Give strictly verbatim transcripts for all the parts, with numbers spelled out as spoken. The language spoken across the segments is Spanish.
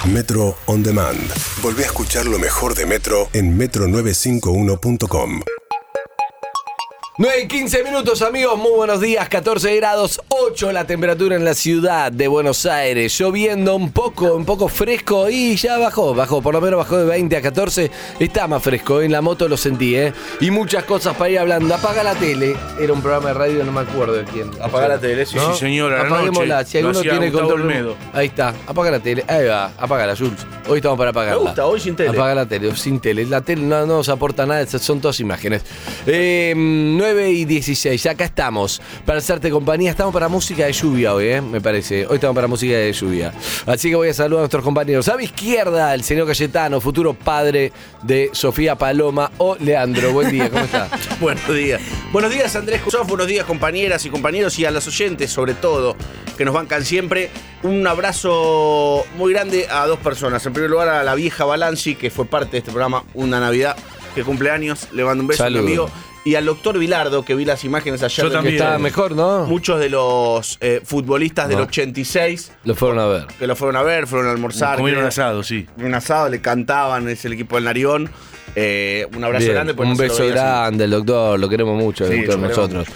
Metro On Demand. Volví a escuchar lo mejor de Metro en metro novecientos cincuenta y uno punto com. nueve y quince minutos, amigos, muy buenos días. catorce grados ocho la temperatura en la ciudad de Buenos Aires. Lloviendo un poco, un poco fresco y ya bajó, bajó, por lo menos bajó de veinte a catorce. Está más fresco, en la moto lo sentí, ¿eh? Y muchas cosas para ir hablando. Apaga la tele. Era un programa de radio, no me acuerdo de quién. Apaga la tele, sí, ¿no? sí, señora. Apaguémosla, si alguno tiene control. Ahí está, apaga la tele. Ahí va, apágala, Jules. Hoy estamos para apagarla. Me gusta, hoy sin tele. Apaga la tele, sin tele. La tele no, no nos aporta nada, son todas imágenes. Eh, nueve y dieciséis, acá estamos para hacerte compañía. Estamos para música de lluvia hoy, ¿eh? Me parece. Hoy estamos para música de lluvia. Así que voy a saludar a nuestros compañeros. A mi izquierda, el señor Cayetano, futuro padre de Sofía Paloma o Leandro. Buen día, ¿cómo está? Buenos días. Buenos días, Andrés Kusof. Buenos días, compañeras y compañeros, y a los oyentes, sobre todo, que nos bancan siempre. Un abrazo muy grande a dos personas. En primer lugar, a la vieja Balanci, que fue parte de este programa Una Navidad, que cumple años. Le mando un beso a mi amigo. Y al doctor Vilardo, que vi las imágenes ayer. Yo también. Que estaba mejor, ¿no? Muchos de los eh, futbolistas no. del ochenta y seis. Lo fueron a ver. Que lo fueron a ver, fueron a almorzar. Comieron un asado, sí. Un asado, le cantaban, es el equipo del Narión. Eh, un abrazo Bien, grande. Un no beso grande, el doctor, lo queremos mucho, el sí, doctor, nosotros.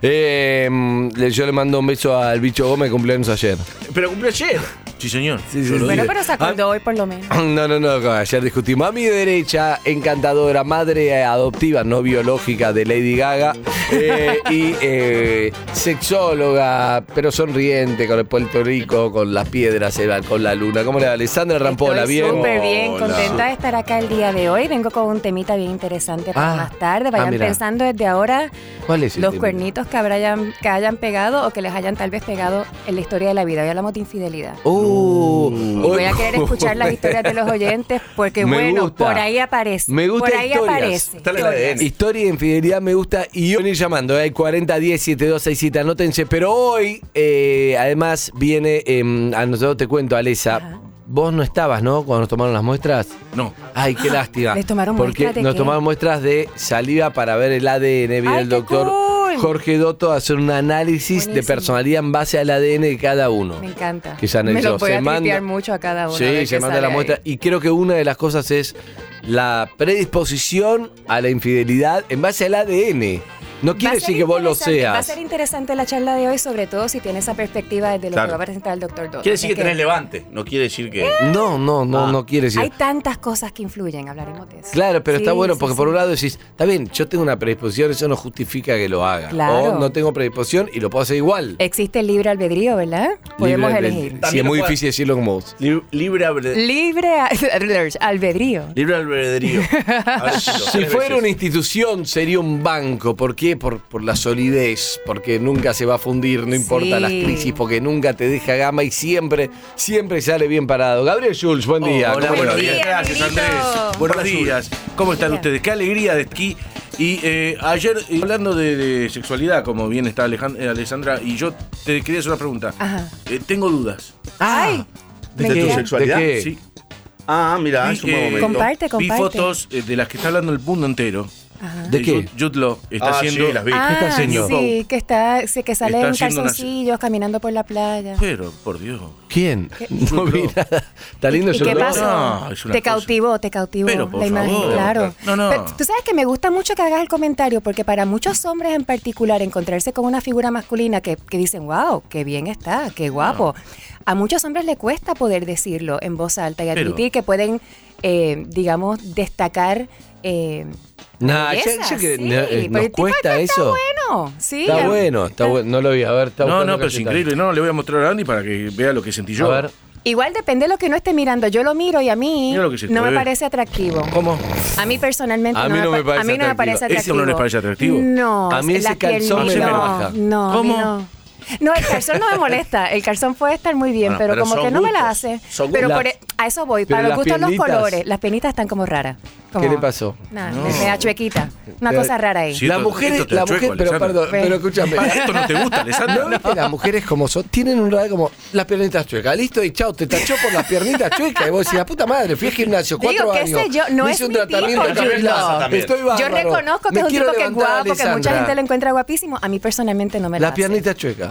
Eh, yo le mando un beso al Bicho Gómez, cumpleaños ayer. Pero cumplió ayer. Sí, señor. Sí, sí, bueno, sí. pero se acordó ah, hoy por lo menos. No, no, no, ayer discutimos. A mi derecha, encantadora, madre adoptiva, no biológica de Lady Gaga. Eh, y eh, sexóloga, pero sonriente, con el Puerto Rico, con las piedras, con la luna. ¿Cómo le va, Alessandra Rampola? Estoy Bien. Súper bien, Hola. contenta de estar acá el día de hoy. Vengo con un temita bien interesante para Ah, más tarde. Vayan ah, pensando desde ahora ¿Cuál es el los tema? cuernitos que, habrán, que hayan pegado o que les hayan tal vez pegado en la historia de la vida. Hoy hablamos de infidelidad. Uh, y voy a querer escuchar las historias de los oyentes porque, me bueno, gusta. por ahí aparece. Me gusta por ahí historias. aparece. Está en el A D N. Historia de infidelidad me gusta y hoy llamando, hay cuarenta diez setenta y dos sesenta y siete, anótense, pero hoy eh, además viene, eh, a nosotros te cuento, Alesa, Ajá. vos no estabas, ¿no? Cuando nos tomaron las muestras. No. Ay, qué lástima. ¿Les tomaron Porque muestras de nos qué? tomaron muestras de saliva para ver el A D N, viene Ay, el qué doctor cool. Jorge Dotto a hacer un análisis Buenísimo. de personalidad en base al A D N de cada uno. Me encanta. Que ya Me analizó. lo voy Se a manda- tripear mucho a cada uno. a Sí, ver se qué manda sale la ahí. muestra. Y creo que una de las cosas es la predisposición a la infidelidad en base al A D N. No Va quiere a ser decir que vos lo interesante, Va a seas. ser interesante la charla de hoy, sobre todo si tiene esa perspectiva desde lo Claro. que va a presentar el doctor Dotto. Quiere decir que Es tenés levante. No quiere decir que. No, no, no, Ah. no quiere decir. Hay tantas cosas que influyen, hablaremos de eso. Claro, pero está Sí, bueno sí, porque sí. por un lado decís, está bien, yo tengo una predisposición, eso no justifica que lo haga. Claro. O no tengo predisposición y lo puedo hacer igual. Existe el libre albedrío, ¿verdad? Podemos Libre elegir. albedrío. Sí, También es lo muy puede- difícil decirlo como vos. Lib- Libre albedrío. Libre a- albedrío. Libre albedrío. A ver si lo- Si tres fuera veces. una institución, sería un banco. ¿Por qué? Por, por la solidez, porque nunca se va a fundir, no importa Sí. las crisis, porque nunca te deja gama y siempre, siempre sale bien parado. Gabriel Schulz, buen día. Hola, ¿Cómo buenos estás? días. día, Gracias, amiguito. Andrés. Buenos Hola, días. ¿Cómo están Bien. ustedes? Qué alegría de aquí. Y eh, ayer, eh, hablando de, de sexualidad, como bien está Alejand- eh, Alessandra, y yo te quería hacer una pregunta. Ajá. Eh, tengo dudas. Ay, ¿De me tu encanta. sexualidad? ¿De qué? Sí. Ah, mira, Vi, es un buen eh, momento. Comparte, Vi comparte. fotos eh, de las que está hablando el mundo entero. Ajá. ¿De Eh, qué? Jude- Jude Law está Ah, haciendo. sí, las vi. Ah, ¿Qué está haciendo? sí, que está, sí, que sale Está en haciendo una- calzoncillos caminando por la playa. Pero, por Dios. ¿Quién? ¿Qué? No vi nada. Está lindo ¿Y Jude qué Law. pasó? No, es una te cosa. cautivó, te cautivó Pero, por la imagen, favor. claro. No, no. Pero tú sabes que me gusta mucho que hagas el comentario porque para muchos hombres en particular encontrarse con una figura masculina que, que dicen, wow, qué bien está, qué guapo. A muchos hombres le cuesta poder decirlo en voz alta y Pero- admitir que pueden, eh, digamos, destacar eh, Nah, belleza, yo- yo que- sí. no, eh, Pero ¿nos el tipo cuesta está eso? bueno, sí. Está la- bueno, está bueno. No lo vi, a ver. Está No, buscando no, pero es Cayetano. increíble. No, le voy a mostrar a Andy para que vea lo que sentí yo. A ver. Igual depende de lo que uno esté mirando. Yo lo miro y a mí Mira lo que hiciste, no me bebé. parece atractivo. ¿Cómo? A mí personalmente A mí no me pa- parece a mí no me parece atractivo. atractivo. ¿Ese no les parece atractivo? No. A mí ese la piel calzón me no, baja. No, a mí ¿Cómo? no. No, el calzón no me molesta. El calzón puede estar muy bien, Bueno, pero, pero como son que no me la gustos. hace. Son Pero gustos. por e- a eso voy. Pero Para los las gustos los piernitas. colores. Las penitas están como raras. Como- ¿Qué le pasó? Nada, No. me, me da chuequita. Una Pero- cosa rara ahí. Sí. La esto- mujer, esto te la da chueco, mujer, pero Alessandra. perdón, Ven. pero escúchame. Ah, ¿esto no te gusta, ¿No Alessandra? viste las mujeres como son? Tienen un radar como las piernitas chuecas. Listo, y chao, te tachó por las piernitas chuecas. Y vos decís, la puta madre, fui al gimnasio Digo, cuatro qué años. sé yo, no me es hice un mi tipo, tratamiento yo capilar. no. Estoy bárbaro. Yo reconozco que Me es un quiero tipo que es levantar, guapo, que mucha Alessandra. gente lo encuentra guapísimo. A mí personalmente no me la Las hace. piernitas chuecas.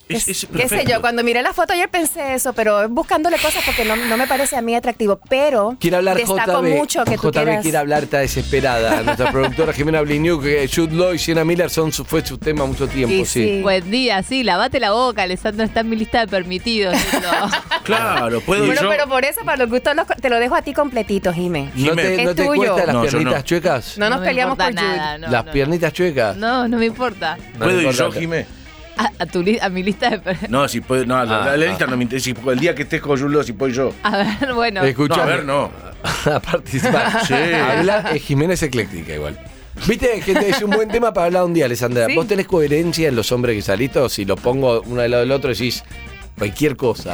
Es, es ¿Qué sé yo? Cuando miré la foto ayer pensé eso, pero buscándole cosas porque no, no me parece a mí atractivo. Pero Quiere hablar destaco J B. mucho que tú J B quieras... quiere hablar, está desesperada. Nuestra productora Jimena Bliniuk, que Jude Law y Sienna Miller son su, fue su tema mucho tiempo, Sí, sí. sí. Buen día, sí, lavate la boca, Alessandro está en mi lista de permitidos. No. Claro, puedo Bueno, yo. pero por eso, para los gustos, los- te lo dejo a ti completito, Jimé. ¿No te, Es no te tuyo. cuesta las No, yo piernitas no. chuecas? No nos me peleamos por importa Jude. nada, no, las no. piernitas chuecas. No, no me importa. No ¿Puedo me ir yo, importa. Jimé? A, a tu li- a mi lista de permisos. No, si puedo. No, Ah, la, la lista ah. no me interesa. Si- El día que estés con Julo, si puedo yo. A ver, bueno. Escuchame. No, a ver, no. A participar. Sí. Habla, eh, Jimena es ecléctica igual. Viste, gente, es un buen tema para hablar un día, Alessandra. Sí. ¿Vos tenés coherencia en los hombres que salís? O si los pongo uno al lado del otro decís cualquier cosa.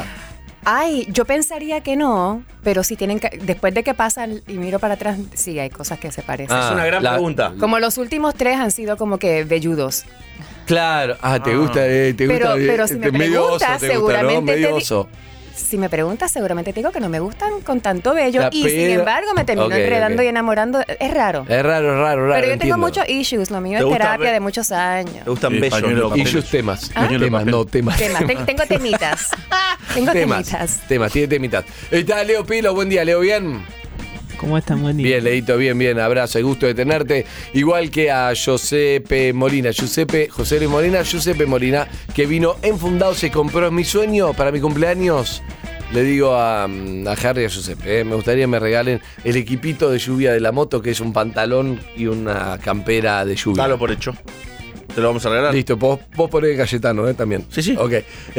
Ay, yo pensaría que no, pero si tienen que, después de que pasan y miro para atrás, sí, hay cosas que se parecen. Ah, Es una gran la- pregunta. Como los últimos tres han sido como que velludos. Claro. Ah, te Ah. gusta, eh, te Pero- gusta. eh, pero si me medio oso, preguntas, te gusta, ¿no? seguramente Medio te di- oso. Si me preguntas, seguramente te digo que no me gustan con tanto vello. Ya, y sin pero- embargo, me termino Ok, enredando ok. y enamorando. Es raro. Es raro, es raro, raro. pero yo entiendo. tengo muchos issues. Lo mío ¿Te es gusta terapia ver- de muchos años. Te gustan Sí, bellos, pañuelo ¿no? de papel. Issues temas. ¿Ah? Temas, no temas. Temas. Ten- tengo temitas. Tengo temas. temitas. Temas, tiene temitas. Está Leo Pilo, buen día, Leo, ¿bien? ¿Cómo están? Buen día. Bien, Leito, bien, bien. Abrazo y gusto de tenerte. Igual que a Giuseppe Molina. Giuseppe, José Luis Molina, Giuseppe Molina, que vino enfundado, se compró mi sueño para mi cumpleaños. Le digo a, a Harry y a Giuseppe, eh, me gustaría que me regalen el equipito de lluvia de la moto, que es un pantalón y una campera de lluvia. Dalo por hecho. Te lo vamos a regalar. Listo, vos, vos ponés Cayetano, ¿eh? También. Sí, sí. Ok.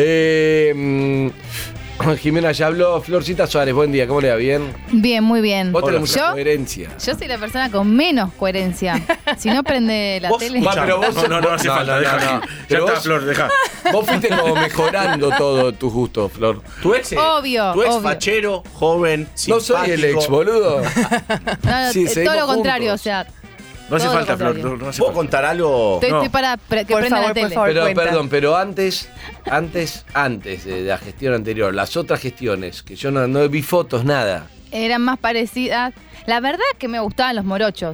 Eh, mm, Jimena, ya habló. Florcita Suárez, buen día, ¿cómo le va? ¿Bien? Bien, muy bien. Vos tenés mucha ¿Yo? coherencia. Yo soy la persona con menos coherencia. Si no prende la Vos- tele. Va, pero vos- No, no, no hace No, falta. no, deja. no, no. Ya Pero está, vos- Flor, deja. Vos fuiste como mejorando todo tus gustos, Flor. Tu ex, eh, Obvio, tu ex obvio. fachero, joven, No soy el ex, simpático. boludo. No, no, Sí, eh, seguimos todo lo contrario, juntos. o sea, No hace Todo lo falta, Flor. contrario. No, no hace ¿Puedo falta. contar algo? estoy, No. estoy para pre- que Por prenda favor, la por tele. favor. Pero, cuenta. perdón, pero antes, antes, antes de la gestión anterior, las otras gestiones, que yo no, no vi fotos, nada. Eran más parecidas. La verdad es que me gustaban los morochos.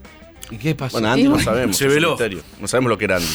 ¿Y qué pasó? Bueno, Andy no sabemos. Se es un veló. misterio. No sabemos lo que era Andy.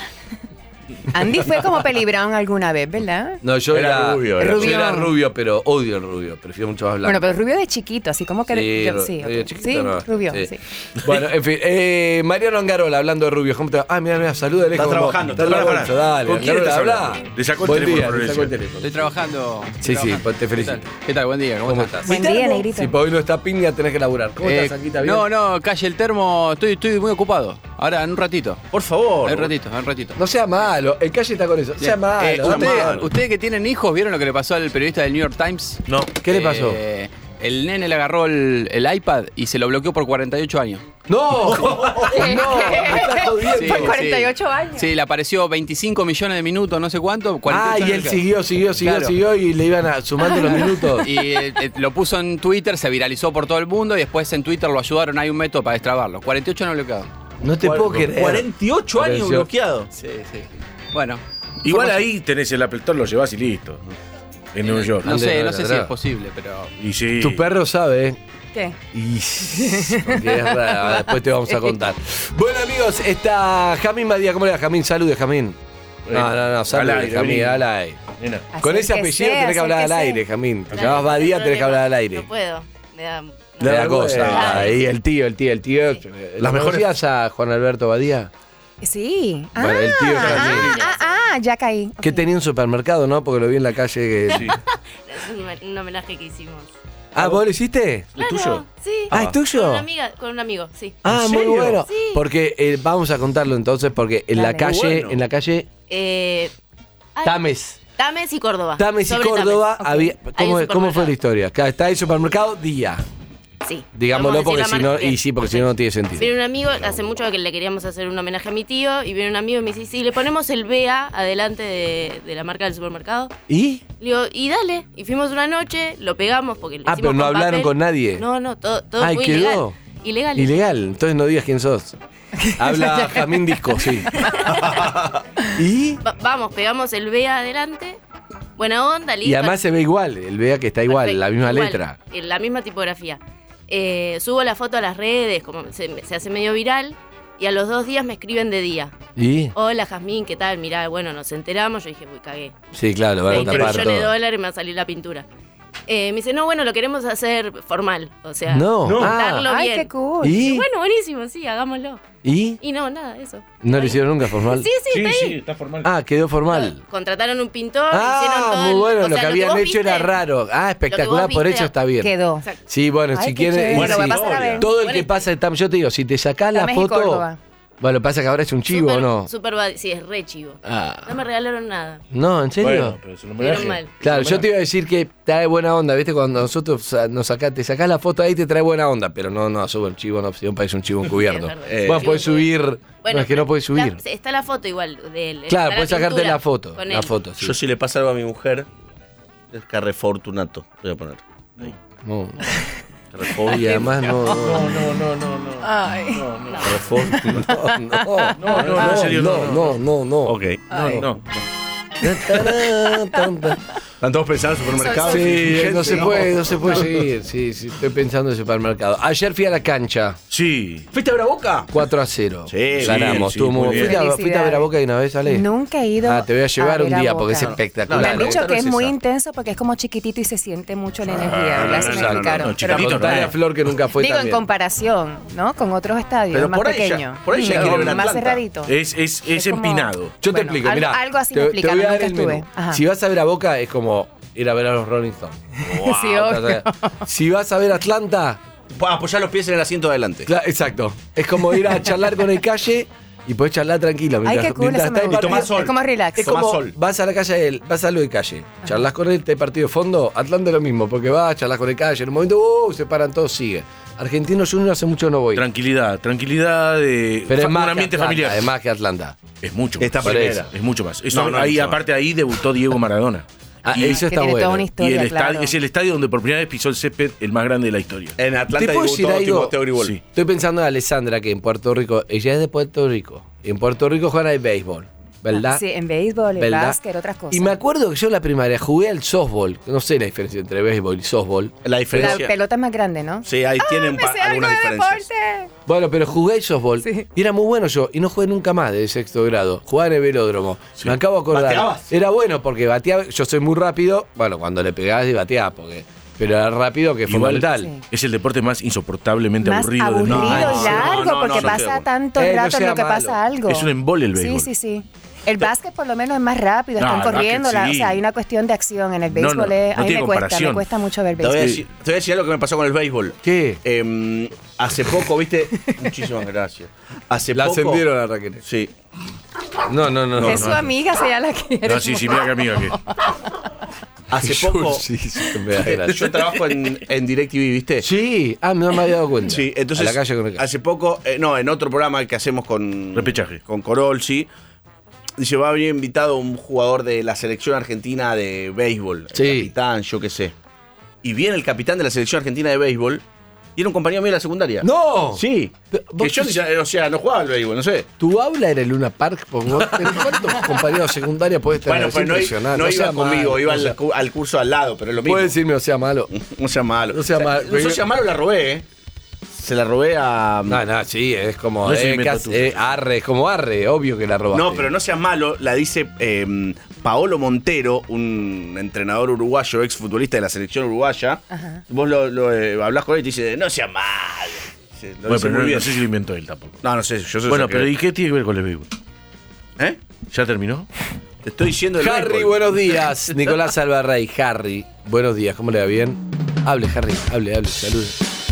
Andy fue como Peli Brown alguna vez, ¿verdad? No, yo Era era, rubio, era yo rubio. era rubio, pero odio el rubio. Prefiero mucho más blanco. Bueno, pero rubio de chiquito, así como que... Sí, yo- ru- sí, rubio ok. chiquito, Sí, no. rubio, Sí. sí. Bueno, en fin. Eh, Mariano Angarola, hablando de rubio. ¿Cómo te va? Ah, mira, mira, saluda de lejos. Está como- trabajando, Está está trabajando. trabajando. Dale, ¿Con quién Angarola, estás habla. hablando? Le sacó el Buen teléfono, día, le Florencia. sacó el teléfono. Estoy trabajando. Sí, estoy sí, trabajando. te felicito. ¿Qué tal? ¿Qué tal? Buen día, ¿cómo, ¿Cómo estás? estás? Buen día, negrito. Si por hoy no está piña, tenés que laburar. ¿Cómo Eh, estás, Saquita? ¿Bien? No, no, calle el termo, estoy, estoy muy ocupado. Ahora, en un ratito. Por favor. En un ratito, en un ratito. No sea malo. El calle está con eso. Sea malo. Eh, no sea usted- malo. ustedes que tienen hijos, ¿vieron lo que le pasó al periodista del New York Times? No. ¿Qué le pasó? Eh, el nene le agarró el, el iPad y se lo bloqueó por cuarenta y ocho años. No, no, me estás jodiendo. Sí, Por cuarenta y ocho años. Sí, le apareció veinticinco millones de minutos, no sé cuánto. cuarenta Ah, y ocho y él años. siguió, siguió, siguió, Claro. siguió y le iban a, sumando los minutos. Y eh, eh, lo puso en Twitter, se viralizó por todo el mundo y después en Twitter lo ayudaron. Hay un método para destrabarlo. cuarenta y ocho no bloqueado. No te puedo creer. cuarenta y ocho años Atención. bloqueado. Sí, sí. Bueno. Igual ahí tenés el Apple Store, lo llevas y listo. En New York. No Ande, sé, no, no sé no, si no. es posible, pero. Y sí. Tu perro sabe, ¿eh? ¿Qué? Y porque es raro, después te vamos a contar. Bueno, amigos, está Jamín Badía. ¿Cómo le va, Jamín? Salude, Jamín. No, no, no, salude, Al aire, Jamín, vení. al aire. Nena. Con ese Acérquese, apellido tenés que hablar al acérquese. aire, Jamín. Te Dale, llamás Badía, no tenés que hablar al aire. No puedo. Me da. Le da cosa. vergüenza. Ahí, el tío, el tío, el tío. Sí. ¿Las mejores- conocías a Juan Alberto Badía? Sí. Bueno, el tío ah, también. ah, ah, ya caí. Que tenía un supermercado, ¿no? Porque lo vi en la calle. Que... Sí. Es un, un homenaje que hicimos. Ah, ¿vos lo hiciste? Claro, tuyo? Sí. Ah, ¿es tuyo? Con una amiga, con un amigo, sí. Ah, ¿En muy serio? bueno. Sí. Porque eh, vamos a contarlo entonces, porque en la Dale. calle, Muy bueno. en la calle Eh, ay, Tames. Tames y Córdoba. Tames y Sobre Córdoba Tames. había. Hay un ¿Cómo, ¿Cómo fue la supermercado. historia? Acá está el supermercado Día. Sí. Digámoslo Vamos porque a decir si la no. marca. Y sí, porque si no, no tiene sentido. Viene un amigo, hace mucho que le queríamos hacer un homenaje a mi tío, y viene un amigo y me dice, sí, le ponemos el B A adelante de, de la marca del supermercado. ¿Y? Le digo, y dale. Y fuimos una noche, lo pegamos porque lo Ah, hicimos pero no con hablaron papel. con nadie. No, no, todo, todo Ay, fue quedó. ilegal. Ilegal. Ilegal. Entonces no digas quién sos. Habla Jamín Disco, sí. ¿Y? Va- vamos, pegamos el B A adelante. Buena onda, listo. Y además se ve igual. El vea que está igual, Perfecto, la misma igual, letra. en la misma tipografía. Eh, subo la foto a las redes, como se, se hace medio viral. Y a los dos días me escriben de día. ¿Y? Hola, Jazmín, ¿qué tal? Mirá, bueno, nos enteramos. Yo dije, uy, cagué. Sí, claro, van a veinte tapar millones de todo. dólares me va a salir la pintura. Eh, me dice, no, bueno, lo queremos hacer formal. O sea, No. No. darlo Ay, bien. qué cool. ¿Y? Y bueno, buenísimo, sí, hagámoslo. ¿Y? Y no, nada, eso. ¿No lo hicieron nunca formal? Sí, sí, Sí, está ahí. sí, está formal. Ah, quedó formal. Contrataron un pintor, hicieron todo. Ah, muy el- bueno, o lo sea, que habían vos hecho era viste- raro. Ah, espectacular, vos por viste hecho está bien. Quedó. Exacto. Sí, bueno, Ay, si qué quieren. chévere. eh, Lo voy a sí. pasar a ver. Todo el Bueno, que pasa, tam- yo te digo, si te sacás la Está México, foto. Córdoba. Bueno, pasa que ahora es un chivo, Super- ¿o no? Super bad- sí, es re chivo. Ah. No me regalaron nada. No, ¿en serio? Bueno, pero es un homenaje. Menos mal. Claro, yo te iba a decir que trae buena onda, ¿viste? Cuando nosotros sa- nos sacás, te sacás la foto ahí, te trae buena onda, pero no, no, sube un chivo, no, si un país un chivo encubierto. Sí, es verdad. Eh, Sí, bueno, chivo puedes subir. Bueno, no, es que no puedes la- subir. está la foto igual de él. Claro, está puedes la sacarte pintura la foto. con La él. foto, sí. Yo si le pasa algo a mi mujer, es Carrefortunato. Voy a poner. Ahí. No. Carrefortunato. Y además no. No, no, no, no, no. Ay. Carrefortunato. No, no, No, no, no, en serio, no, no, no, no, no. Ok. No, no. Están todos pensando en supermercados. Sí, no se puede, no se puede seguir. Sí, sí, estoy pensando en supermercado. Ayer fui a la cancha, Sí. ¿Fuiste a ver a Boca? cuatro a cero. Sí, ganamos. sí, Estuvo muy muy- bien. ¿Fuiste, a, ¿Fuiste a ver a Boca de una vez, Ale? Nunca he ido. Ah, te voy a llevar un ver a día porque es Boca. espectacular. Me han No, dicho no, que no es es muy esa. intenso porque es como chiquitito y se siente mucho la energía. no, ¿verdad? no, Se no, me no, explicaron. no, Pero chiquitito, Contale no. a Flor que nunca fue digo, en también. comparación, ¿no? Con otros estadios Pero más por ahí ya- pequeños. por ahí ya Mm, quiere ver más Atlanta. cerradito. Es, es, es, Es como- empinado. Yo te Bueno, explico, algo- mirá. algo así te, me te explican, voy a dar nunca el menú. estuve. Ajá. Si vas a ver a Boca, es como ir a ver a los Rolling Stones. Sí, obvio. Si vas a ver Atlanta, Apoyar los pies en el asiento de adelante. cla- exacto. Es como ir a charlar con el Calle y podés charlar tranquilo. Ay, Mientras, qué cool, mientras eso me está el gusta. tomás partido. sol. Es como relax. Es Tomás como sol. vas a la calle de él, vas a lo de Calle, charlas con él, te hay partido de fondo, Atlanta es lo mismo, porque vas, charlas con el Calle, en un momento, uh, se paran todos, sigue. Argentinos Juniors hace mucho no voy. Tranquilidad, tranquilidad de Pero es un más que ambiente Atlanta, familiar. es más que Atlanta. Es mucho Esta más. primera. Es mucho más. Eso- No, no, ahí, mucho aparte, ahí debutó Diego Maradona. Ah, Y- eso Que está tiene bueno. toda una Y historia, el estadio, claro. es el estadio donde por primera vez pisó el césped el más grande de la historia. En Atlanta ¿Te puedo decir debutó algo? Timoteo Gribol. Sí. Estoy pensando en Alessandra, que en Puerto Rico, ella es de Puerto Rico. En Puerto Rico juegan al béisbol, ¿verdad? Sí, en béisbol, en ¿Verdad? básquet, otras cosas. Y me acuerdo que yo en la primaria jugué al softball. No sé la diferencia entre béisbol y softball. La La diferencia. pelota es más grande, ¿no? Sí, ahí tienen Me pa- sé algo algunas de diferencias. deporte. Bueno, pero jugué al softball Sí. y era muy bueno yo. Y no jugué nunca más de sexto grado. Jugaba en el velódromo. Sí. Me acabo de acordar. ¿Bateabas? Era bueno porque bateaba. Yo soy muy rápido. Bueno, cuando le pegabas y bateaba. Porque, pero era rápido que fue Igual, mental. Sí. Es el deporte más insoportablemente Más aburrido aburrido del mundo. y No, largo no, no, porque no, no estoy de pasa acuerdo. tanto Eh, no rato en sea lo que malo. pasa algo. Es un embole el béisbol. Sí, sí, sí. El básquet por lo menos es más rápido, No, están el básquet corriendo, la- sí. o sea, hay una cuestión de acción en el No, no, béisbol. es- no a mí tiene me cuesta, comparación. me cuesta mucho ver Te voy, a béisbol. decir, te voy a decir algo que me pasó con el béisbol. ¿Qué? Eh, hace poco, ¿viste? Muchísimas gracias. Hace La poco. ascendieron a Raquel. Sí. No, no, no. no, es su no. amiga, si ella la quiere. No, sí, sí, mira que amiga que. Hace Yo- poco. Sí, sí, me da gracia. Yo trabajo en, en DirecTV, ¿viste? Sí, ah, no me había dado cuenta. Sí, entonces. A la calle con el hace poco, eh, no, en otro programa que hacemos con. Repechaje. Con Corol, sí. Dice, va a venir invitado un jugador de la selección argentina de béisbol. Sí. El capitán, yo qué sé. Y viene el capitán de la selección argentina de béisbol. Y era un compañero mío de la secundaria. ¡No! Sí. Pero Que vos- yo, o sea, no jugaba al béisbol, no sé. ¿Tu aula era el Luna Park? Porque vos- ¿pero ¿Cuántos compañeros de secundaria podés tener? Bueno, Es pues no, i- impresionante. no sea iba conmigo, malo, iba no al, sea- cu- al curso al lado, pero es lo mismo. Puedes decirme, o sea malo. No sea malo. No sea O sea, malo. No sea malo la robé, ¿eh? Se la robé a. No, no, sí, es como. No es un eh, invento casi- tuyo. eh, arre, es como arre, obvio que la robaste. No, pero no sea malo, la dice eh, Paolo Montero, un entrenador uruguayo, exfutbolista de la selección uruguaya. Ajá. Vos lo, lo, eh, hablás con él y te dice, no sea malo. Dice, lo Bueno, dice pero muy no, bien. no sé si lo inventó él tampoco. No, no sé, yo sé Bueno, eso pero que- ¿y qué tiene que ver con el béisbol? ¿Eh? ¿Ya terminó? Te estoy diciendo el Harry, béisbol. buenos días. Nicolás Alvarrey, Harry, buenos días, ¿cómo le va? ¿Bien? Hable, Harry, hable, hable, salude.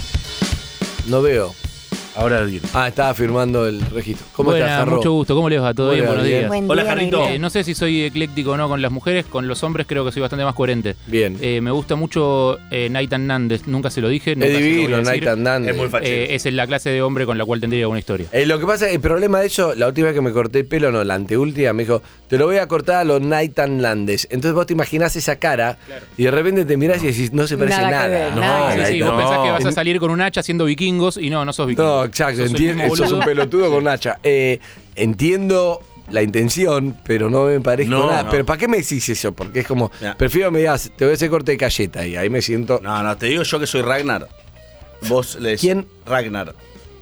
No veo. Ahora bien. Ah, estaba firmando el registro. ¿Cómo Buenas, estás, Jarro? mucho gusto. ¿Cómo les va? ¿Todo Muy bien? bien, Buenos bien. días. Buen Hola, día, Jarrito. Negrete. Eh, no sé si soy ecléctico o no con las mujeres, con los hombres creo que soy bastante más coherente. Bien. Eh, me gusta mucho eh, Nathan Nández, nunca se lo dije. Nunca es se lo voy a divino, decir. Nathan Nández. Es muy fachero. Eh, es la clase de hombre con la cual tendría alguna historia. Eh, lo que pasa, el problema de eso, la última vez que me corté el pelo, no, la anteúltima, me dijo, te lo voy a cortar a los Nathan Landes. Entonces vos te imaginás esa cara y de repente te mirás y decís, no se parece Nada que nada. ver, No, nada que Sí, ver. sí, no. vos pensás que vas a salir con un hacha haciendo vikingos y no, no sos vikingo. No, exacto, Sos el entiendo, mismo sos un boludo. pelotudo con hacha. Eh, entiendo la intención, pero no me parezco No, nada. no. Pero ¿para qué me decís eso? Porque es como, Ya. prefiero me digas, te voy a hacer corte de galleta y ahí me siento... No, no, te digo yo que soy Ragnar. Vos le decís ¿Quién? Ragnar.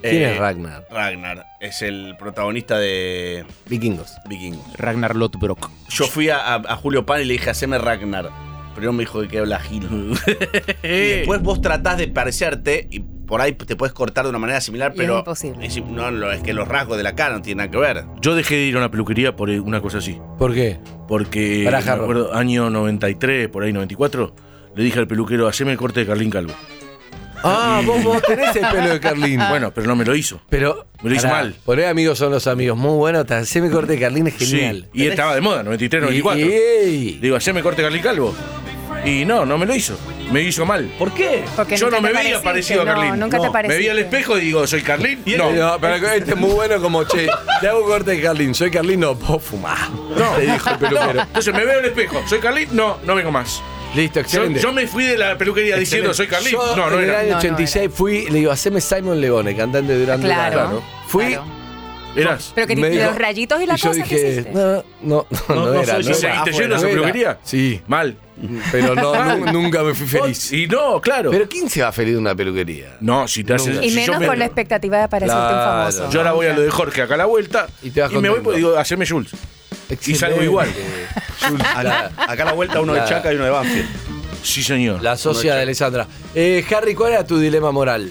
¿Quién Eh, es Ragnar? Ragnar es el protagonista de Vikingos. Vikingos. Ragnar Lothbrok. Yo fui a, a- a Julio Pan y le dije, haceme Ragnar. Pero me dijo que habla Gil. Y después vos tratás de parecerte y por ahí te puedes cortar de una manera similar, Y pero. es imposible. es- no, no, es que los rasgos de la cara no tienen nada que ver. Yo dejé de ir a una peluquería por una cosa así. ¿Por qué? Porque, Pará, me Jarro. acuerdo, año noventa y tres, por ahí noventa y cuatro, le dije al peluquero, haceme el corte de Carlín Calvo. Ah, vos, vos tenés el pelo de Carlín. Bueno, pero no me lo hizo. Pero. Me lo hizo pará, mal. Por ahí amigos son los amigos. Muy bueno. te- Haceme corte de Carlín es genial. Sí, y estaba de moda, noventa y tres, noventa y cuatro. Y- ey. Digo, haceme corte de Carlín Calvo. Y no, no me lo hizo. Me hizo mal. ¿Por qué? Porque Yo nunca no me te veía pareciste, parecido a no, Carlín. nunca te No, pareciste. me veía al espejo y digo, ¿soy Carlín? No. No, pero este es muy bueno como, che, te hago corte de Carlín. Soy Carlín, no puedo fumar. No. Te dijo el peluquero. No. Entonces me veo al espejo, ¿soy Carlín? No, no vengo más. Listo, Yo, excelente. yo me fui de la peluquería diciendo, ¿soy Carlín? Yo No, no en el era. año No, no ochenta y seis era. fui, le digo, haceme Simon Leone, cantante de Durán Durán. Claro. Fui, claro. Eras. Pero que me dijo- los rayitos y la y yo cosa que dije, hiciste. no, no, no, no, No, no era. soy- no ¿Y era. seguiste Ah, yendo a esa no era. peluquería? Sí, Mal. pero no, nu- nunca me fui feliz. Y no, claro. Pero ¿quién se va feliz de una peluquería? No, si te haces. Y si menos yo me- con la expectativa de parecerte Claro. un famoso. Yo ahora voy a lo de Jorge acá a la vuelta Y te vas me voy contento. pues digo, haceme Jules. Y salgo igual. Acá, acá a la vuelta uno de La- Chaca y uno de Banfield. Sí, señor. La socia de Alessandra. Eh, Harry, ¿cuál era tu dilema moral?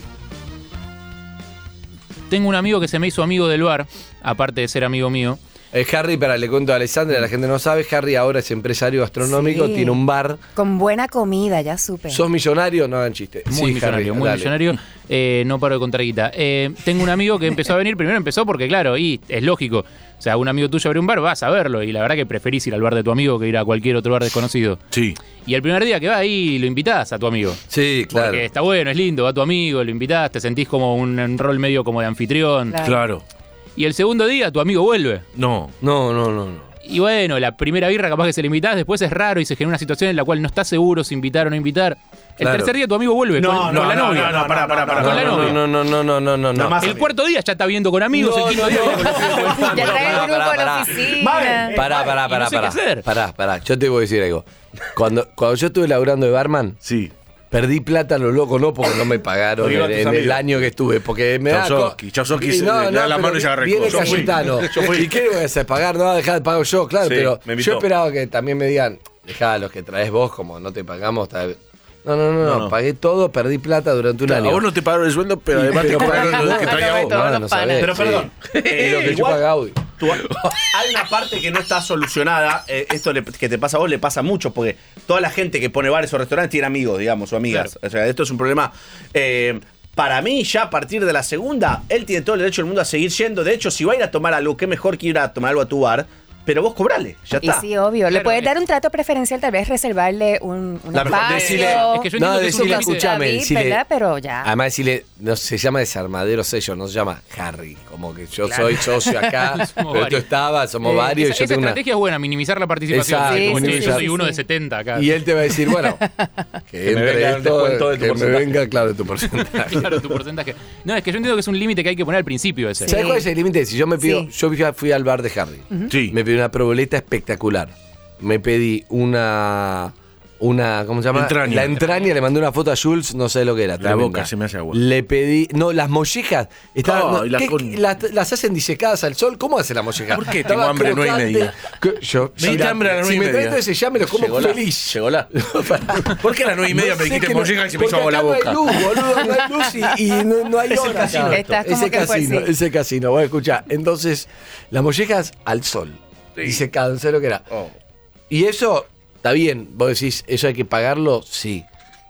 Tengo un amigo que se me hizo amigo del bar, aparte de ser amigo mío. Eh, Harry, para le cuento a Alessandra, la gente no sabe, Harry ahora es empresario gastronómico, Sí. tiene un bar. Con buena comida, ya supe. ¿Sos millonario? No hagan chiste. Muy Sí, millonario, Harry, muy dale. millonario. Eh, no paro de contar guita. Eh, tengo un amigo que empezó a venir, primero empezó porque, claro, y es lógico. O sea, un amigo tuyo abre un bar, vas a verlo. Y la verdad que preferís ir al bar de tu amigo que ir a cualquier otro bar desconocido. Sí. Y el primer día que va ahí lo invitás a tu amigo. Sí, claro. Porque está bueno, es lindo, va tu amigo, lo invitás, te sentís como un, un rol medio como de anfitrión. Claro. Claro. Y el segundo día tu amigo vuelve. No. No, no, no, no. Y bueno, la primera birra capaz que se le invitás, después es raro y se genera una situación en la cual no estás seguro si invitar o no invitar. El Claro. tercer día tu amigo vuelve No, con, no, con la no, novia. no, no, pará, pará, pará. Con la no, novia. no, no, no, no, no, no, no. Nada más. El cuarto día ya está viendo con amigos, No, el quinto no, día no, con no, amigos. Ya trae el Pará, grupo pará, a la pará. oficina. Pará, pará, Y no pará, sé qué pará. hacer. Pará, pará. Yo te voy a decir algo. Cuando, cuando yo estuve laburando de barman, Sí. perdí plata a lo loco, no porque no me pagaron Porque en, iban tus en el amigos. año que estuve, porque me da... Chausoski, co- Chausoski Y se le da la mano pero y se agarra el Viene codo. Yo fui. Cayetano. ¿Y qué voy a hacer? Pagar, no va a dejar de pagar yo, claro, Sí, pero me invitó. yo esperaba que también me digan, dejá los que traes vos, como no te pagamos, está- No, no, no, no, No, no. pagué todo, perdí plata durante un Claro, año. a vos no te pagaron el sueldo, pero además Pero te pagaron pagué- lo que no, traía vos. todos No, los no panes. sabés, Pero sí. perdón. Y lo que Igual- chupa Gaudi. Tú- hay una parte que no está solucionada. eh, esto le- que te pasa a vos le pasa a muchos, porque toda la gente que pone bares o restaurantes tiene amigos, digamos, o amigas. O sea, esto es un problema. eh, para mí, ya a partir de la segunda, él tiene todo el derecho del mundo a seguir yendo. De hecho, si va a ir a tomar algo, qué mejor que ir a tomar algo a tu bar, pero vos cobrale, ya Y está. sí, obvio. Le Claro, puedes es- dar un trato preferencial, tal vez reservarle un, un La mejor- espacio. decile- Es que yo No, entiendo que es un decile, límite. escuchame, VIP, decile- ¿verdad? Pero ya. Además, decirle, no, se llama desarmadero sello, no se llama Harry. Como que yo soy socio acá, Somos pero tú varios. estabas, somos Eh, varios. Esa, y yo esa tengo una. estrategia es buena, minimizar la participación. Exacto, Sí, como, che, minimizar. yo soy Sí, uno sí. de setenta acá. Y él te va a decir, bueno, que, me entre venga el esto, descuento de tu que me porcentaje. venga, claro, de tu porcentaje. Claro, tu porcentaje. No, es que yo entiendo que es un límite que hay que poner al principio ese. ¿Sabes cuál es el límite? Si yo me pido, Sí. yo fui, a- fui al bar de Harry, Sí. me pedí una proboleta espectacular. Me pedí una, una, ¿cómo se llama? Entraña. La entraña, le mandé una foto a Jules, no sé lo que era. La tremenda. boca se me hace agua. Le pedí, no, las mollejas, estaban, Oh, no, y la ¿qué- con- qué- las, las hacen disecadas al sol, ¿cómo hace la molleja? ¿Por qué Estaba tengo hambre a las nueve y crocante. media? Que- Yo, Me diste si hambre a las si nueve y me media. traes ese ya me lo como Llegó la- feliz. llegó la- ¿Por qué a las nueve y media me sé dijiste que no- molleja y se me hizo porque agua la acá boca? No hay luz, boludo, no hay luz y, y no, no hay Es el hora casino acá. esto. Estás como Ese que fue casino, así. ese casino. Bueno, escucha, entonces, las mollejas al sol. Disecadas, no sé lo que era. Oh. Y eso, está bien, vos decís, ¿eso hay que pagarlo? Sí.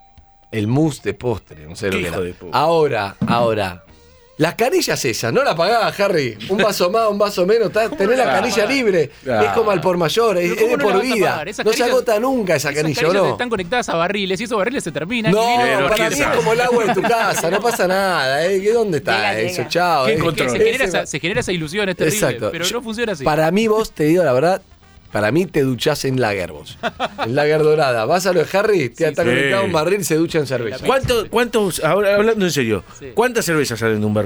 El mousse de postre, no sé lo Qué que hijo era. de puta. Ahora, ahora. Las canillas esas, no la pagás, Harry. Un vaso más, un vaso menos, está- tenés la la vas a canilla pagar? libre. Ah. Es como al por mayor, es, Pero es ¿cómo de no la por vas a vida. pagar? Esas No se canillas- agota nunca esa Esas canilla, canillas ¿no? están conectadas a barriles y esos barriles se terminan. No, y vienen- Pero para ¿quién mí sabe? es como el agua de tu casa, no pasa nada. ¿eh? ¿Qué- ¿Dónde está Llega, eso? llega. Chao. ¿Quién eh. controla? se, genera Ese- esa, se genera esa ilusión, es terrible. Exacto. Pero Yo- no funciona así. Para mí, vos, te digo la verdad, para mí te duchás en lager vos. En lager dorada. Vas a lo de Harry, te está sí. conectado a un barril y se ducha en cerveza. ¿Cuánto, ¿Cuántos, ahora hablando en serio, Sí. cuántas cervezas salen de un barril?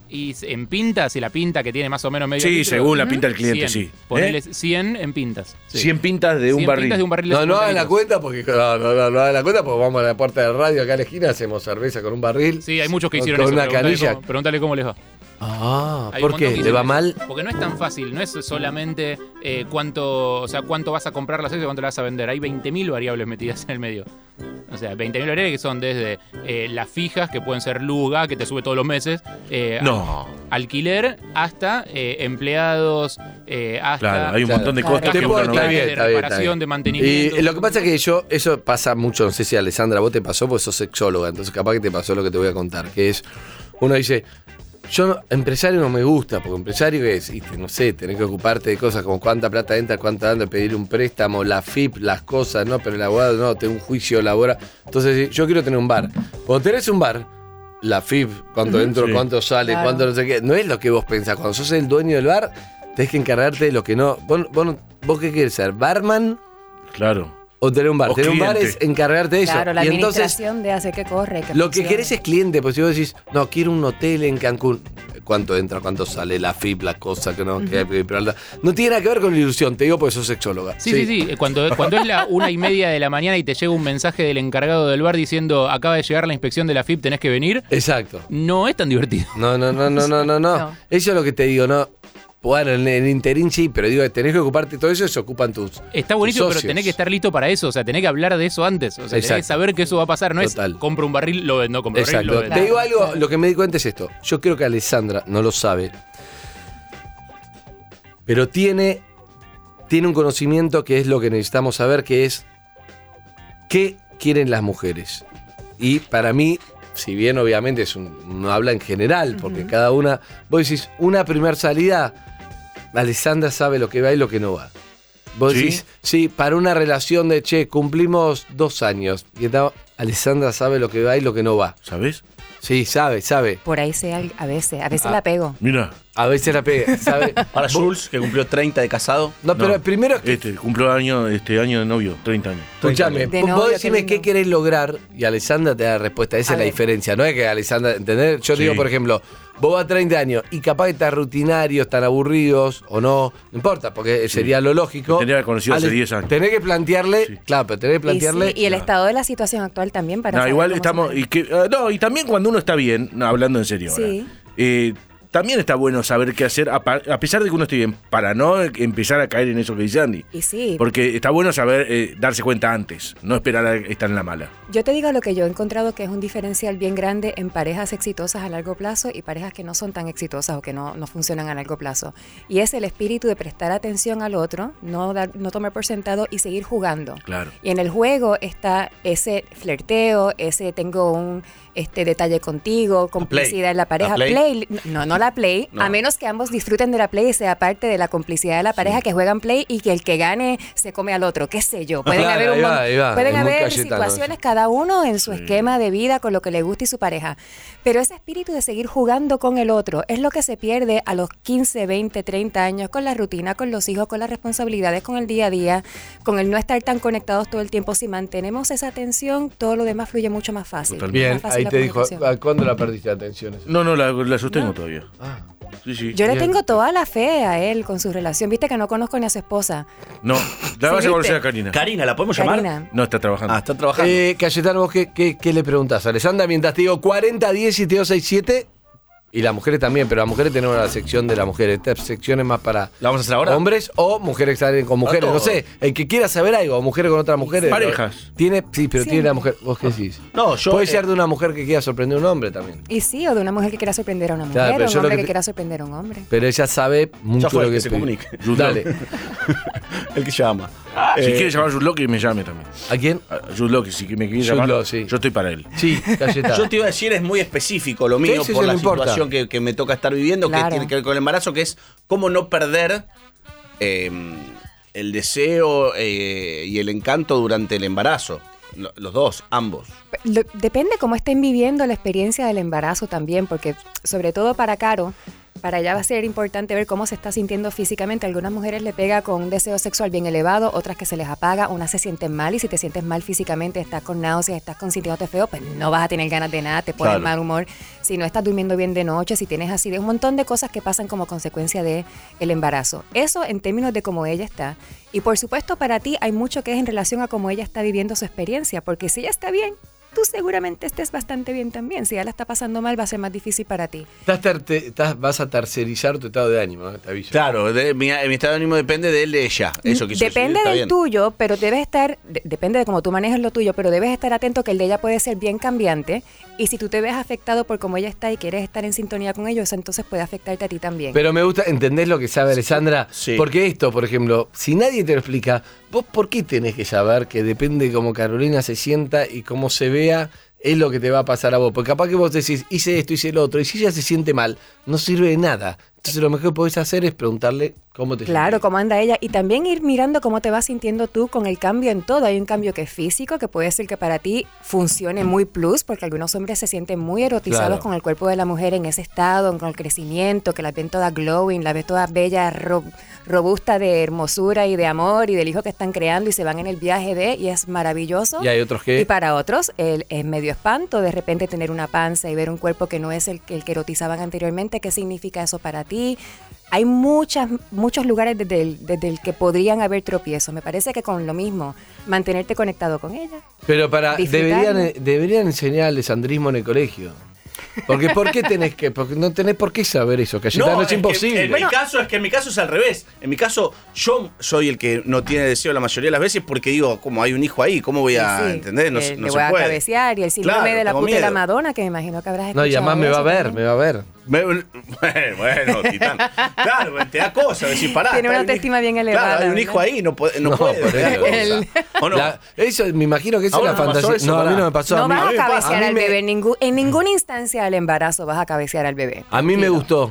Y en pintas, si la pinta que tiene más o menos medio Sí, litro, según la pinta del cliente, cien. sí. Ponele ¿Eh? cien en pintas. Sí. cien pintas de un cien barril. pintas de un barril de No, no cincuenta hagan la litros. cuenta porque no, no, no, no hagan la cuenta porque vamos a la puerta del radio acá a la esquina, hacemos cerveza con un barril. Sí, hay muchos que con- hicieron con eso. una Pregúntale canilla. cómo, pregúntale cómo les va. Ah, Hay ¿por un montón qué? que ¿Le hicieron va eso. mal? Porque no es tan fácil, no es solamente eh, cuánto, o sea, cuánto vas a comprar la cerveza y cuánto la vas a vender. Hay veinte mil variables metidas en el medio. O sea, veinte mil variables que son desde eh, las fijas, que pueden ser Luga, que te sube todos los meses, eh, No. al- alquiler, hasta eh, empleados, eh, hasta Claro, hay un Claro. montón de Claro. costos Te que puedo- uno no está ve. bien, de está bien, reparación, está bien. de mantenimiento. Y lo que pasa es que yo, eso pasa mucho, no sé si Alessandra, vos te pasó porque sos sexóloga, entonces capaz que te pasó lo que te voy a contar, que es, uno dice, yo no- empresario no me gusta, porque empresario es, ¿viste? No sé, tenés que ocuparte de cosas como cuánta plata entra, cuánta anda, pedir un préstamo, la F I P, las cosas, no, pero el abogado no, tengo un juicio laboral. Entonces, yo quiero tener un bar. Cuando tenés un bar, la F I P, cuánto entro, Sí. cuánto sale, Claro. cuánto no sé qué, no es lo que vos pensás. Cuando sos el dueño del bar, tenés que encargarte de lo que no. ¿Vos, vos, no- vos qué querés ser? ¿Barman Claro. o tener un bar? O Tener un bar cliente. es encargarte de eso. Claro, la y entonces, administración de hacer que corre. Que lo que funcione. querés es cliente, pues si vos decís, no, quiero un hotel en Cancún. ¿Cuánto entra? ¿Cuánto sale? La F I P, la cosa que no. que- pero la- no tiene nada que ver con la ilusión, te digo porque sos sexóloga. Sí, sí, sí. Cuando, cuando es la una y media de la mañana y te llega un mensaje del encargado del bar diciendo acaba de llegar la inspección de la F I P, tenés que venir, Exacto. no es tan divertido. No, no, no, no, no, no, no. No. Eso es lo que te digo, no. Bueno, en el interín sí, pero digo, tenés que ocuparte de todo eso y se ocupan tus. Está buenísimo, tus pero socios. tenés que estar listo para eso. O sea, tenés que hablar de eso antes. O sea, tenés Exacto. que saber que eso va a pasar. No Total. es compro un barril, lo vendo, compro un barril, lo Exacto. vendo. Te digo algo, Claro. lo que me di cuenta es esto. Yo creo que Alessandra no lo sabe, pero tiene, tiene un conocimiento que es lo que necesitamos saber, que es qué quieren las mujeres. Y para mí, si bien obviamente es un, no habla en general, porque cada una, vos decís, una primer salida, Alessandra sabe lo que va y lo que no va. Vos ¿Sí? decís, sí, para una relación de, che, cumplimos dos años. Y está, Alessandra sabe lo que va y lo que no va. ¿Sabes? Sí, sabe, sabe. Por ahí sea a veces, a veces Ah. la pego. Mira. A veces la pega, ¿sabe? Para Jules, que cumplió treinta de casado. No, pero No. primero, que- Este, cumplo año, este año de novio, treinta años. escúchame, De vos novio, decime qué qué lindo. querés lograr y Alessandra te da la respuesta. Esa A es la ver. diferencia. No es que Alessandra, ¿entendés? Yo te Sí. digo, por ejemplo, vos vas a treinta años y capaz que estás rutinarios, tan aburridos o no, no importa, porque sería lo lógico. Me tendría que haber conocido hace Ale- diez años. Tenés que plantearle, Sí. claro, pero tenés que Y, sí, plantearle. y el Claro. estado de la situación actual también para No, saber igual cómo estamos. se Y que, ah, no, y también cuando uno está bien, no, hablando en serio. ahora, Sí. eh, también está bueno saber qué hacer, a, pa- a pesar de que uno esté bien, para no empezar a caer en eso que dice Andy. Y sí, Porque está bueno saber eh, darse cuenta antes, no esperar a estar en la mala. yo te digo lo que yo he encontrado que es un diferencial bien grande en parejas exitosas a largo plazo y parejas que no son tan exitosas o que no, no funcionan a largo plazo. Y es el espíritu de prestar atención al otro, no, dar, no tomar por sentado y seguir jugando. Claro. Y en el juego está ese flirteo, ese tengo un este detalle contigo, complicidad en la pareja. ¿La play? No, no la play, No. a menos que ambos disfruten de la play y sea parte de la complicidad de la pareja que juegan play y que el que gane se come al otro, qué sé yo. Pueden Claro, haber, un ahí va, mon- ahí va, pueden es muy haber Cayetano situaciones eso. cada uno en su esquema de vida con lo que le gusta y su pareja. Pero ese espíritu de seguir jugando con el otro es lo que se pierde a los quince, veinte, treinta años con la rutina, con los hijos, con las responsabilidades, con el día a día, con el no estar tan conectados todo el tiempo. Si mantenemos esa atención, todo lo demás fluye mucho más fácil. Totalmente. Bien, Más fácil ahí la te dijo, comunicación. ¿a ¿cuándo la perdiste la atención? No, no, la, la sostengo todavía. Ah. Sí, sí. Yo le Bien. tengo toda la fe a él con su relación. Viste que no conozco ni a su esposa. No, la vas Sí, a conocer ¿viste? a Karina. Karina, ¿la podemos llamar? Karina. No, está trabajando. Ah, está trabajando. Eh, Cayetano, ¿vos qué, qué, qué le preguntás? Alessandra, mientras te digo cuarenta, diez, siete dos seis siete. Y las mujeres también, pero las mujeres tenemos la sección de las mujeres. Esta sección es más para ¿La vamos a hacer ahora? hombres o mujeres que salen con mujeres. No todos. sé, el que quiera saber algo, mujeres con otras mujeres. Parejas. Tiene, sí, pero Siempre. tiene la mujer. ¿Vos qué decís? No, yo. Puede eh, ser de una mujer que quiera sorprender a un hombre también. Y sí, o de una mujer que quiera sorprender a una mujer, Claro, pero o yo un lo hombre que que, te- quiera sorprender a un hombre. Pero ella sabe mucho fue lo el que que se pide. comunique. Dale. el que llama. Si Eh, quiere llamar a Jude Law, que me llame también. ¿A quién? A Jude Law, que si me quiere Jude llamar, Law, sí. yo estoy para él. Sí, Cayetano. Yo te iba a decir, es muy específico lo mío Sí, sí, por sí, la no importa. situación que, que me toca estar viviendo, Claro. que tiene que ver con el embarazo, que es cómo no perder eh, el deseo eh, y el encanto durante el embarazo. Lo- Los dos, ambos. Lo- depende cómo estén viviendo la experiencia del embarazo también, porque sobre todo para Caro, para ella va a ser importante ver cómo se está sintiendo físicamente. A algunas mujeres le pega con un deseo sexual bien elevado, otras que se les apaga, unas se sienten mal y si te sientes mal físicamente, estás con náuseas, estás con sintiéndote feo, pues no vas a tener ganas de nada, te pones Claro. mal humor. Si no estás durmiendo bien de noche, si tienes así, de un montón de cosas que pasan como consecuencia de el embarazo. Eso en términos de cómo ella está. Y por supuesto para ti hay mucho que es en relación a cómo ella está viviendo su experiencia, porque si ella está bien, tú seguramente estés bastante bien también. Si ella la está pasando mal, va a ser más difícil para ti. Estás ter- te- estás- vas a tercerizar tu estado de ánimo, ¿eh? Te aviso. Claro, de- mi, mi estado de ánimo depende de él, de ella. Eso quiso decir, Depende está del bien. tuyo, pero debes estar, de- depende de cómo tú manejes lo tuyo, pero debes estar atento que el de ella puede ser bien cambiante. Y si tú te ves afectado por cómo ella está y quieres estar en sintonía con ellos, entonces puede afectarte a ti también. Pero me gusta, ¿entendés lo que sabe Alessandra? Sí. Porque esto, por ejemplo, si nadie te lo explica, vos por qué tenés que saber que depende de cómo Carolina se sienta y cómo se vea, es lo que te va a pasar a vos. Porque capaz que vos decís, hice esto, hice lo otro, y si ella se siente mal, no sirve de nada. Entonces lo mejor que podés hacer es preguntarle cómo te Claro, sientes. cómo anda ella. Y también ir mirando cómo te vas sintiendo tú con el cambio en todo. Hay un cambio que es físico, que puede ser que para ti funcione muy plus, porque algunos hombres se sienten muy erotizados Claro. con el cuerpo de la mujer en ese estado, con el crecimiento, que la ven toda glowing, la ves toda bella, ro- robusta de hermosura y de amor y del hijo que están creando y se van en el viaje de, y es maravilloso. Y hay otros que... Y para otros el, es medio espanto de repente tener una panza y ver un cuerpo que no es el, que- el que erotizaban anteriormente. ¿Qué significa eso para ti? Hay muchas, muchos lugares desde el, desde el que podrían haber tropiezos. Me parece que con lo mismo, mantenerte conectado con ella. Pero para Disfrutarlo. deberían, deberían enseñar alessandrismo en el colegio. Porque ¿por qué tenés que? Porque no tenés por qué saber eso, Cayetano, es, que imposible. en mi caso es que en mi caso es al revés. En mi caso, yo soy el que no tiene deseo la mayoría de las veces porque digo, como hay un hijo ahí, ¿cómo voy a Sí, entender? No, eh, se- no le se voy puede. a cabecear y el síndrome Claro, de la tengo puta y la miedo. Madonna, que me imagino que habrás escuchado. No, y además me va a eso ver, también. me va a ver. Me- bueno, bueno, Titán. Claro, te da cosa decir, pará. Tiene está una un autoestima hijo- bien elevada, Claro, hay un ¿verdad? hijo ahí, no puede. No, No, puede por te da eso. cosa. El- ¿O no? La- eso, me imagino que esa ¿A es vos la no te pasó fantasía. eso, No, a mí pará? no me pasó. No a mí, vas a me pasa. cabecear a mí al me- bebé, en, ningún, en ninguna instancia del embarazo vas a cabecear al bebé. A mí me Tranquilo. gustó.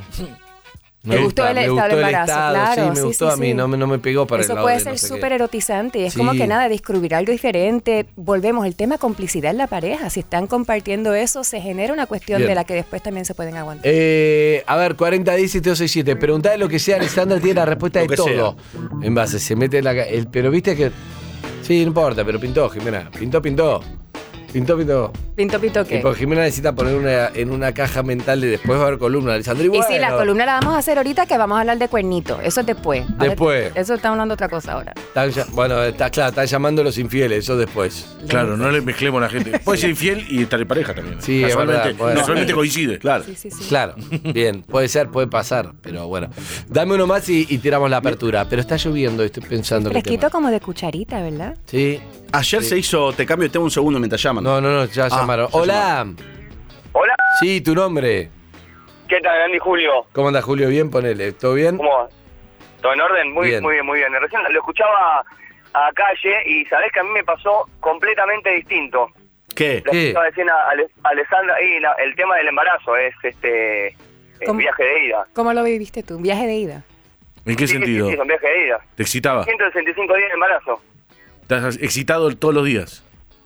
Me ¿Te gustó gusta, el me estado gustó del el embarazo? estado, Claro, sí, me sí, gustó sí, a mí, sí. no, me- no me pegó para el Eso lado puede de no ser sé súper qué. erotizante. Y es Sí. como que nada, descubrir algo diferente. Volvemos, el tema complicidad en la pareja. Si están compartiendo eso, se genera una cuestión Bien. de la que después también se pueden aguantar. Eh, a ver, cuarenta diez siete dos seis siete. Preguntale lo que sea, Alessandra tiene la respuesta Lo de que todo. En base, se mete en la. ca- El, pero viste que. Sí, no importa, pero pintó, Jimena. Pintó, pintó. Pintó, pintó. Pinto, pinto, Y ¿qué? porque Jimena necesita poner una, en una caja mental y después va a haber columna, Alessandra. Y, Y bueno, sí, la columna la vamos a hacer ahorita, que vamos a hablar de cuernito. Eso es después. Ahora- Después. Eso estamos hablando de otra cosa ahora. están ya- bueno, está claro, están llamando a los infieles, eso después. Claro, no le mezclemos a la gente. Puede ser infiel y estar en pareja también. Sí, es casualmente, verdad, bueno. casualmente coincide. Claro. Sí, sí, sí. Claro, bien, puede ser, puede pasar, pero bueno. Dame uno más y, y tiramos la apertura. Pero está lloviendo, estoy pensando que. Fresquito como de cucharita, ¿verdad? Sí. Ayer Sí. se hizo, te cambio el tema un segundo mientras llaman. No, no, no, ya Ah, llamaron. ya Hola. Hola, Sí, tu nombre. ¿qué tal, Andy Julio? ¿Cómo anda, Julio? ¿Bien? Ponele. ¿Todo bien? ¿Cómo va? ¿Todo en orden? Muy Bien. bien, muy bien, muy bien. Recién lo escuchaba a Calle y sabés que a mí me pasó completamente distinto. ¿Qué? Lo ¿Qué? estaba diciendo a Ale- Alessandra y la- el tema del embarazo es este el ¿Cómo? viaje de ida. ¿Cómo lo viviste tú? ¿Un viaje de ida? ¿En qué Sí, sí, sentido? Sí, sí, son viaje de ida. ¿Te excitaba? ciento sesenta y cinco días de embarazo. ¿Estás excitado todos los días?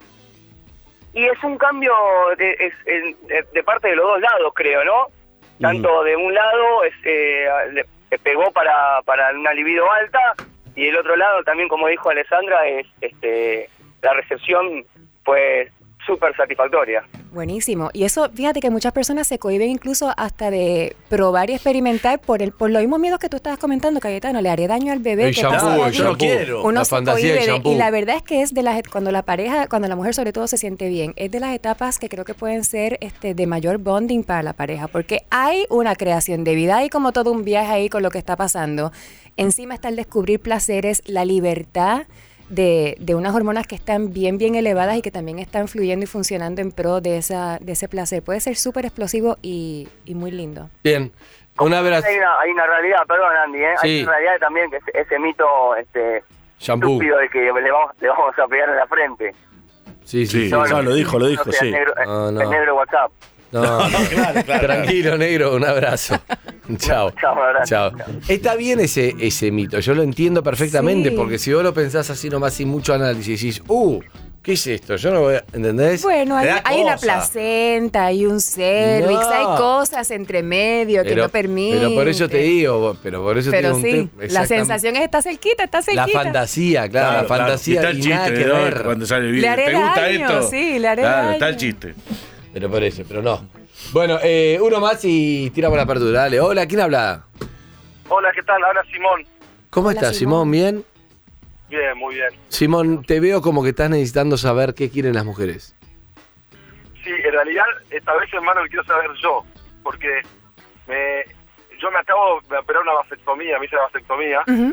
Y es un cambio de, es- en- de, de parte de los dos lados, creo, ¿no? Tanto de un lado es, eh, le, le pegó para, para una libido alta y el otro lado también, como dijo Alessandra, es este la recepción pues súper satisfactoria. Buenísimo. Y eso, fíjate que muchas personas se cohíben incluso hasta de probar y experimentar por el por los mismos miedos que tú estabas comentando, Cayetano. Le haré daño al bebé. El ¿qué shampoo, pasa el allí? yo no shampoo. quiero. Uno La se fantasía cohíbe del de- shampoo. y la verdad es que es de las cuando la pareja, cuando la mujer sobre todo se siente bien, es de las etapas que creo que pueden ser este de mayor bonding para la pareja, porque hay una creación de vida, hay como todo un viaje ahí con lo que está pasando. Encima está el descubrir placeres, la libertad de, de unas hormonas que están bien, bien elevadas y que también están fluyendo y funcionando en pro de esa de ese placer. Puede ser súper explosivo y, y muy lindo. Bien. Un abrazo. Hay una, hay una realidad, perdón Andy, ¿eh? Sí. Hay una realidad también que es ese mito este Shampoo. estúpido de que le vamos, le vamos a pegar en la frente. Sí, sí. Sí. sí. No, no, lo dijo, lo dijo, No sea sí. el negro, No, no. el negro WhatsApp. No, no. Claro, claro. Tranquilo, negro, un abrazo. Chao. Chao, un abrazo. Chao. Está bien ese, ese mito, yo lo entiendo perfectamente, Sí. porque si vos lo pensás así nomás sin mucho análisis, decís, uh, qué ¿Qué es esto? Yo no voy a... ¿Entendés? Bueno, hay, Me da hay una cosa. placenta, hay un cervix, No. hay cosas entre medio que Pero- no permiten. Pero por eso te digo, pero por eso Pero te digo un sí, te- la exactamente. sensación es está cerquita, está La cerquita. fantasía, claro, Claro, la claro. fantasía Y está el y chiste, nada que ¿no? ver. Cuando sale el Le video. haré ¿Te gusta daño, esto? sí, le haré Claro, está daño. el chiste. Pero por eso, pero no. Bueno, eh, uno más y tiramos la apertura. Dale, hola, ¿quién habla? Hola, ¿qué tal? Habla Simón. ¿Cómo Hola, estás, Simón. Simón? ¿Bien? Bien, muy bien. Simón, te veo como que estás necesitando saber qué quieren las mujeres. Sí, en realidad, esta vez, hermano, lo quiero saber yo. Porque me, yo me acabo de operar una vasectomía, me hice la vasectomía. Ujú.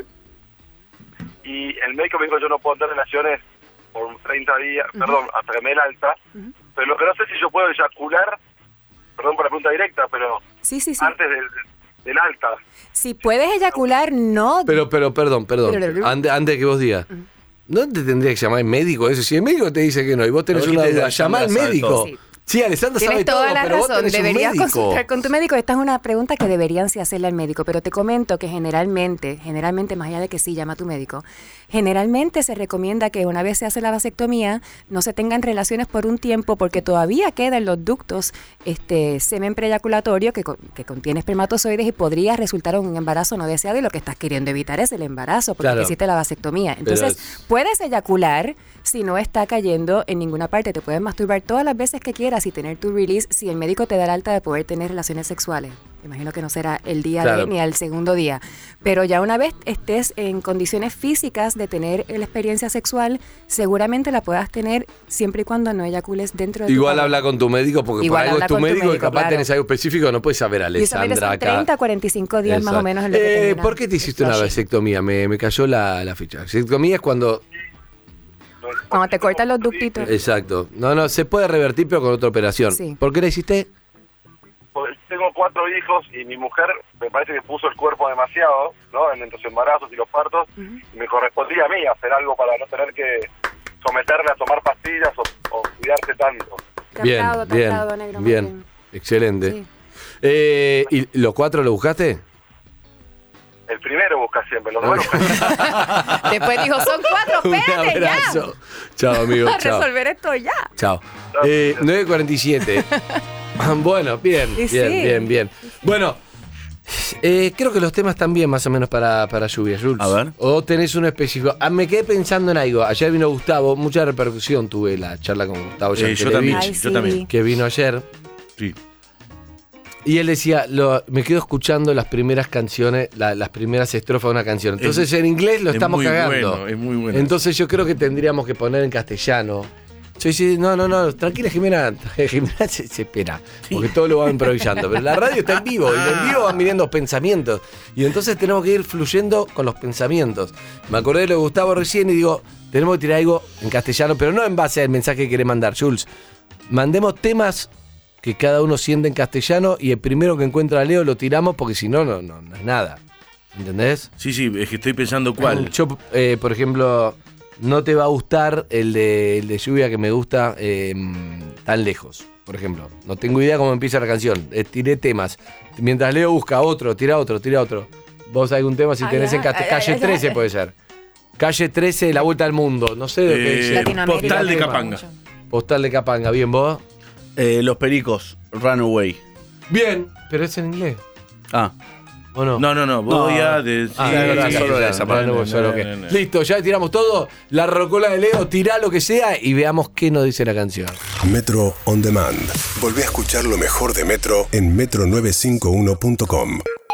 Y el médico me dijo que yo no puedo tener relaciones por treinta días, perdón, hasta que me dé el alta. Ujú. Pero lo que no sé si yo puedo eyacular, perdón por la pregunta directa, pero Sí, sí, sí. antes del, del alta. Si puedes eyacular, no. Pero, pero, perdón, perdón. Pero- Antes, antes de que vos digas. ¿No te tendría que llamar el médico eso? Si el médico te dice que no y vos tenés Vos una dijiste, duda, llama al Alessandra sabe médico. todo. Sí. Sí, Alessandra sabe Tienes todo, toda la pero vos razón. tenés un Deberías médico. consultar con tu médico. Esta es una pregunta que deberían sí hacerle al médico, pero te comento que generalmente, generalmente, más allá de que sí, llama a tu médico, generalmente se recomienda que una vez se hace la vasectomía no se tengan relaciones por un tiempo porque todavía queda en los ductos este semen preeyaculatorio que, co- que contiene espermatozoides y podría resultar un embarazo no deseado y lo que estás queriendo evitar es el embarazo porque Claro. te hiciste la vasectomía. Entonces, Pero- puedes eyacular si no está cayendo en ninguna parte. Te puedes masturbar todas las veces que quieras y tener tu release si el médico te da el alta de poder tener relaciones sexuales. Imagino que no será el día Claro. de, ni al segundo día. Pero ya una vez estés en condiciones físicas de tener la experiencia sexual, seguramente la puedas tener siempre y cuando no eyacules dentro de tu Igual pareja. habla con tu médico porque Igual por algo habla es tu con tu médico, y médico, capaz claro. tenés algo específico, no puedes saber, Y usualmente Alessandra, son acá. treinta a cuarenta y cinco días más o Exacto. menos en lo que Eh, termina ¿Por qué te hiciste el una flushing. vasectomía? Me, me cayó la, la ficha. Vasectomía es cuando... Cuando te cortan los ductitos. Exacto. No, no, se puede revertir pero con otra operación. Sí. ¿Por qué la hiciste? Porque tengo cuatro hijos y mi mujer me parece que puso el cuerpo demasiado, ¿no? En los embarazos y los partos. Y me correspondía a mí hacer algo para no tener que someterle a tomar pastillas o, o cuidarse tanto. Bien, Captado, bien, captado, negro, muy bien. bien. Excelente. Sí. Eh, ¿Y los cuatro lo buscaste? El primero busca siempre, los demás buscan. Después dijo, son cuatro, Un espérate ya. abrazo. Chao, amigo. A Chao. resolver esto ya. Chao. Eh, nueve cuarenta y siete. Bueno, bien, Y bien, sí. bien, bien. Bueno, eh, creo que los temas están bien más o menos para, para lluvia, Jules. A ver. O tenés uno específico. Ah, me quedé pensando en algo. Ayer vino Gustavo, mucha repercusión tuve la charla con Gustavo. Eh, yo Yankelevich, también, Ay, yo sí. también. que vino ayer. Sí. Y él decía, lo- me quedo escuchando las primeras canciones, la- las primeras estrofas de una canción. Entonces en inglés lo es estamos muy cagando. bueno, es muy bueno. Entonces yo creo que tendríamos que poner en castellano. Yo decía, no, no, no, tranquila Jimena, Jimena se, se espera, porque todo lo va improvisando. Pero la radio está en vivo, y en vivo van viniendo pensamientos. Y entonces tenemos que ir fluyendo con los pensamientos. Me acordé de lo de Gustavo recién y digo, tenemos que tirar algo en castellano, pero no en base al mensaje que querés mandar, Jules. Mandemos temas que cada uno siente en castellano y el primero que encuentra a Leo lo tiramos porque si no, no, no, no es nada. ¿Entendés? Sí, sí, es que estoy pensando cuál. Yo, eh, por ejemplo, no te va a gustar el de, el de lluvia que me gusta eh, tan lejos, por ejemplo. No tengo idea cómo empieza la canción. Eh, tiré temas. Mientras Leo busca otro, tira otro, tira otro. ¿Vos algún tema si Ay, tenés en ay, caste- ay, calle ay, trece ay. puede ser? Calle trece, la vuelta al mundo. No sé de qué Eh, dice. Latinoamérica. Postal de Tema. Capanga. Postal de Capanga. Bien, ¿vos? Eh, los Pericos, Runaway. Bien. Pero es en inglés. Ah, ¿O no? No, no, no, voy No. a decir. Ah, Sí, es verdad, sí, solo sí, de sí, esa sí, parte, no, no, no, solo no, que- no, no. Listo, ya tiramos todo. La rocola de Leo, tirá lo que sea y veamos qué nos dice la canción. Metro On Demand. Volvé a escuchar lo mejor de Metro en metro novecientos cincuenta y uno punto com.